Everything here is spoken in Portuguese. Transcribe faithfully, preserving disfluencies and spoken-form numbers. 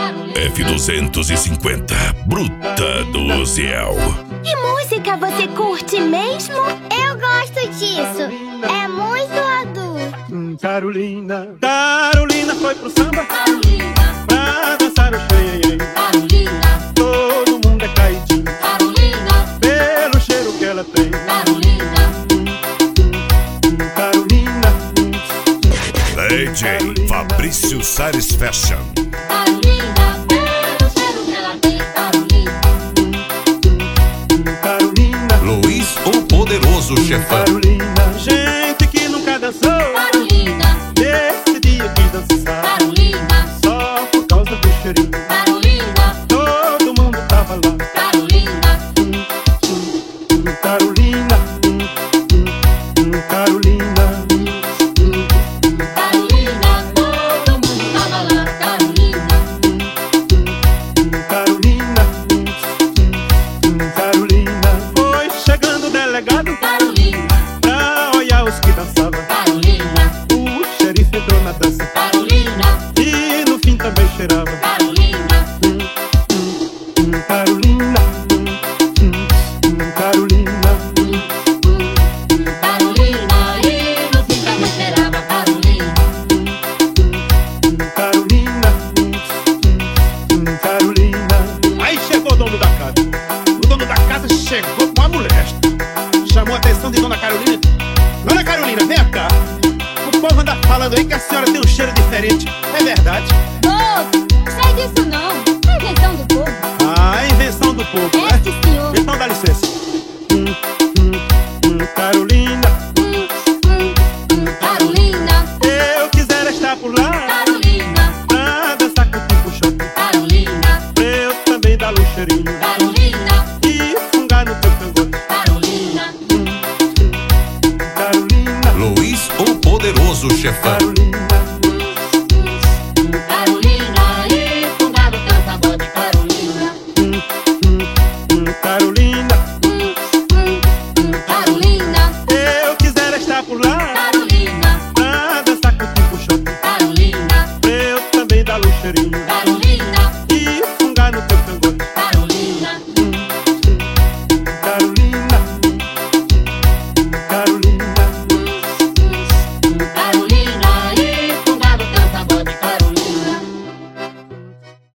F duzentos e cinquenta, bruta do Ziel. Que música você curte mesmo? Eu gosto disso. É muito adulto. Hum, Carolina, Carolina foi pro samba. Carolina, pra dançar o xenhenhen. Carolina, Todo mundo é caidinho Carolina, pelo cheiro que ela tem. Carolina, Hum, Carolina, D J Fabrício Salles Fashion. Carolina, pelo cheiro que ela tem. Carolina, Carolina, Luiz, o poderoso chefão. Carolina, gente que nunca dançou. Carolina, Nesse dia quis dançar Carolina, só por causa do cheirinho. Carolina, Todo mundo tava lá. Carolina, Hum, Carolina, hum, hum, Carolina, Carolina, todo mundo tava lá. Carolina, hum, Carolina, hum, Carolina. Foi chegando o delegado Carolina, pra olhar os que dançavam. Carolina, O xerife entrou na dança Carolina, e no fim também cheirava. Carolina, Hum, hum, hum, Carolina, hum, hum, hum, Carolina, Carolina, e no fim também cheirava. Carolina, hum, Carolina, hum, hum, Carolina. Aí chegou o dono da casa. O dono da casa chegou com a mulher. Chamou a atenção de Dona Carolina. Dona Carolina, vem cá. O povo anda falando aí que a senhora tem um cheiro diferente. É verdade? Oh, sei disso não. É invenção do povo. Ah, invenção do povo, É, né? sim, senhor. Então dá licença. Hum, hum, hum, Carolina, Hum, hum, hum, Carolina, eu quisera estar por lá Carolina, pra dançar com o tipo shopping. Carolina, Pra eu também dar o cheirinho Carolina, e fungar no teu cangote. Carolina, Hum, hum, Carolina, Luiz, o poderoso chefão. Carolina.